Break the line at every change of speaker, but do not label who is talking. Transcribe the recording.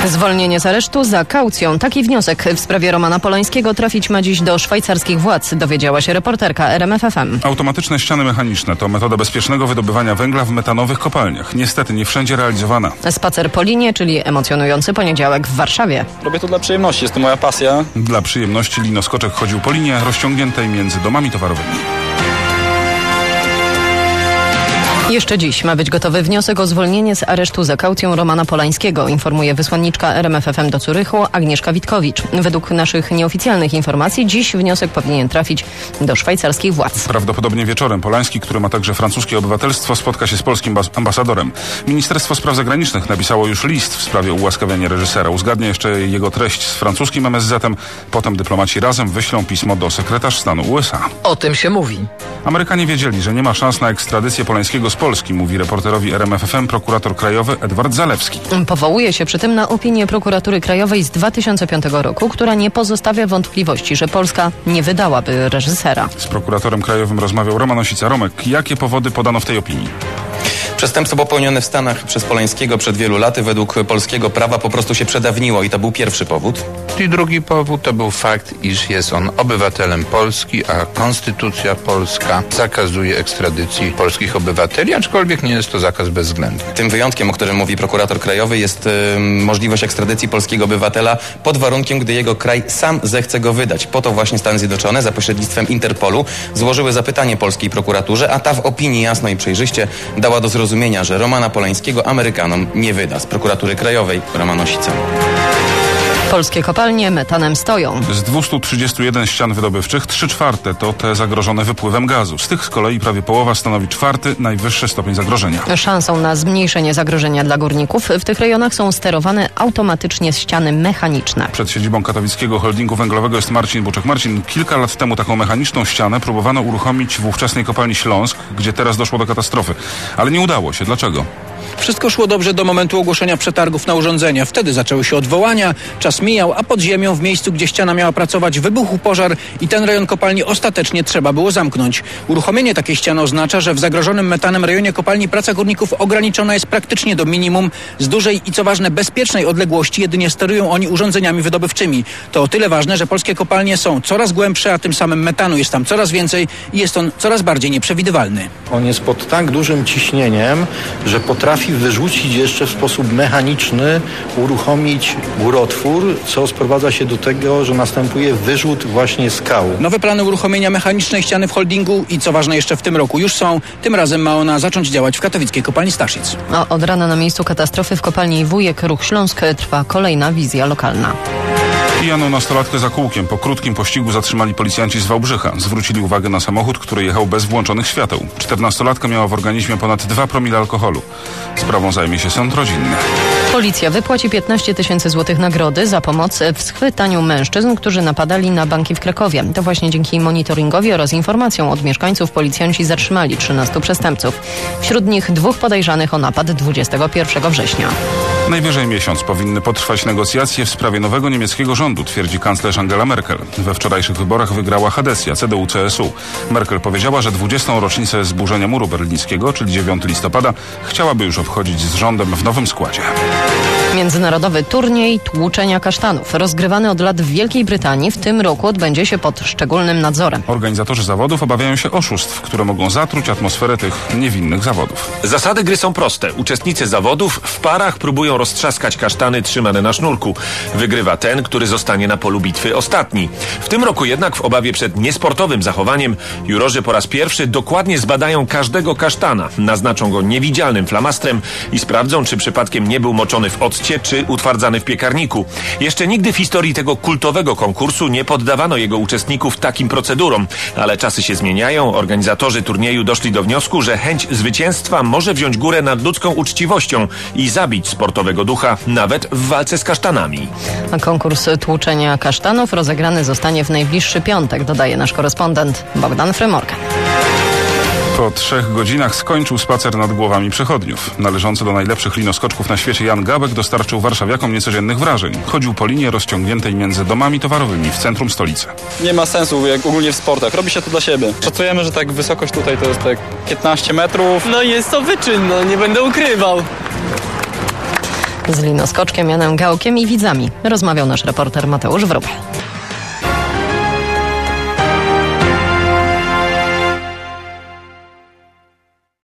Zwolnienie z aresztu za kaucją. Taki wniosek w sprawie Romana Polańskiego trafić ma dziś do szwajcarskich władz, dowiedziała się reporterka RMFFM.
Automatyczne ściany mechaniczne to metoda bezpiecznego wydobywania węgla w metanowych kopalniach. Niestety nie wszędzie realizowana.
Spacer po linie, czyli emocjonujący poniedziałek w Warszawie.
Robię to dla przyjemności, jest to moja pasja.
Dla przyjemności linoskoczek chodził po linie rozciągniętej między domami towarowymi.
Jeszcze dziś ma być gotowy wniosek o zwolnienie z aresztu za kaucją Romana Polańskiego, informuje wysłanniczka RMFFM do Zurychu Agnieszka Witkowicz. Według naszych nieoficjalnych informacji dziś wniosek powinien trafić do szwajcarskich władz.
Prawdopodobnie wieczorem Polański, który ma także francuskie obywatelstwo, spotka się z polskim ambasadorem. Ministerstwo Spraw Zagranicznych napisało już list w sprawie ułaskawiania reżysera. Uzgadnia jeszcze jego treść z francuskim MSZ-em. Potem dyplomaci razem wyślą pismo do sekretarz stanu USA.
O tym się mówi.
Amerykanie wiedzieli, że nie ma szans na ekstradycję Polańskiego z Polski, mówi reporterowi RMFFM prokurator krajowy Edward Zalewski.
Powołuje się przy tym na opinię prokuratury krajowej z 2005 roku, która nie pozostawia wątpliwości, że Polska nie wydałaby reżysera.
Z prokuratorem krajowym rozmawiał Roman Osica-Romek. Jakie powody podano w tej opinii?
Przestępstwo popełnione w Stanach przez Polańskiego przed wielu laty według polskiego prawa po prostu się przedawniło i to był pierwszy powód.
I drugi powód to był fakt, iż jest on obywatelem Polski, a konstytucja polska zakazuje ekstradycji polskich obywateli, aczkolwiek nie jest to zakaz bezwzględny.
Tym wyjątkiem, o którym mówi prokurator krajowy, jest możliwość ekstradycji polskiego obywatela pod warunkiem, gdy jego kraj sam zechce go wydać. Po to właśnie Stany Zjednoczone za pośrednictwem Interpolu złożyły zapytanie polskiej prokuraturze, a ta w opinii jasno i przejrzyście dała do zrozumienia, że Romana Polańskiego Amerykanom nie wyda. Z prokuratury krajowej Roman Osica.
Polskie kopalnie metanem stoją.
Z 231 ścian wydobywczych 3/4 to te zagrożone wypływem gazu. Z tych z kolei prawie połowa stanowi 4. najwyższy stopień zagrożenia.
Szansą na zmniejszenie zagrożenia dla górników w tych rejonach są sterowane automatycznie ściany mechaniczne.
Przed siedzibą katowickiego holdingu węglowego jest Marcin Buczek. Marcin, kilka lat temu taką mechaniczną ścianę próbowano uruchomić w ówczesnej kopalni Śląsk, gdzie teraz doszło do katastrofy. Ale nie udało się. Dlaczego?
Wszystko szło dobrze do momentu ogłoszenia przetargów na urządzenia. Wtedy zaczęły się odwołania, czas mijał, a pod ziemią w miejscu, gdzie ściana miała pracować, wybuchł pożar i ten rejon kopalni ostatecznie trzeba było zamknąć. Uruchomienie takiej ściany oznacza, że w zagrożonym metanem rejonie kopalni praca górników ograniczona jest praktycznie do minimum. Z dużej i co ważne bezpiecznej odległości jedynie sterują oni urządzeniami wydobywczymi. To o tyle ważne, że polskie kopalnie są coraz głębsze, a tym samym metanu jest tam coraz więcej i jest on coraz bardziej nieprzewidywalny.
On jest pod tak dużym ciśnieniem, że potrafi wyrzucić jeszcze w sposób mechaniczny, uruchomić górotwór, co sprowadza się do tego, że następuje wyrzut właśnie skał.
Nowe plany uruchomienia mechanicznej ściany w holdingu i co ważne jeszcze w tym roku już są. Tym razem ma ona zacząć działać w katowickiej kopalni Staszic.
A od rana na miejscu katastrofy w kopalni Wujek Ruch Śląsk trwa kolejna wizja lokalna.
Pijaną nastolatkę za kółkiem po krótkim pościgu zatrzymali policjanci z Wałbrzycha. Zwrócili uwagę na samochód, który jechał bez włączonych świateł. 14-latka miała w organizmie ponad 2 promile alkoholu. Sprawą zajmie się sąd rodzinny.
Policja wypłaci 15 000 złotych nagrody za pomoc w schwytaniu mężczyzn, którzy napadali na banki w Krakowie. To właśnie dzięki monitoringowi oraz informacjom od mieszkańców policjanci zatrzymali 13 przestępców. Wśród nich 2 podejrzanych o napad 21 września.
Najwyżej miesiąc powinny potrwać negocjacje w sprawie nowego niemieckiego rządu, twierdzi kanclerz Angela Merkel. We wczorajszych wyborach wygrała Hadesja, CDU-CSU. Merkel powiedziała, że 20. rocznicę zburzenia muru berlińskiego, czyli 9 listopada, chciałaby już obchodzić z rządem w nowym składzie.
Międzynarodowy turniej tłuczenia kasztanów, rozgrywany od lat w Wielkiej Brytanii, w tym roku odbędzie się pod szczególnym nadzorem.
Organizatorzy zawodów obawiają się oszustw, które mogą zatruć atmosferę tych niewinnych zawodów.
Zasady gry są proste. Uczestnicy zawodów w parach próbują roztrzaskać kasztany trzymane na sznurku. Wygrywa ten, który zostanie na polu bitwy ostatni. W tym roku jednak w obawie przed niesportowym zachowaniem jurorzy po raz pierwszy dokładnie zbadają każdego kasztana. Naznaczą go niewidzialnym flamastrem i sprawdzą, czy przypadkiem nie był moczony w occie, czy utwardzany w piekarniku. Jeszcze nigdy w historii tego kultowego konkursu nie poddawano jego uczestników takim procedurom. Ale czasy się zmieniają. Organizatorzy turnieju doszli do wniosku, że chęć zwycięstwa może wziąć górę nad ludzką uczciwością i zabić sportowego ducha nawet w walce z kasztanami.
A konkurs tłuczenia kasztanów rozegrany zostanie w najbliższy piątek, dodaje nasz korespondent Bogdan Frymorgan.
Po 3 godzinach skończył spacer nad głowami przechodniów. Należący do najlepszych linoskoczków na świecie Jan Gabek dostarczył warszawiakom niecodziennych wrażeń. Chodził po linie rozciągniętej między domami towarowymi w centrum stolicy.
Nie ma sensu, jak ogólnie w sportach. Robi się to dla siebie. Szacujemy, że tak wysokość tutaj to jest tak 15 metrów.
No jest to wyczyn, no nie będę ukrywał.
Z linoskoczkiem, Janem Gałkiem i widzami rozmawiał nasz reporter Mateusz Wróbel.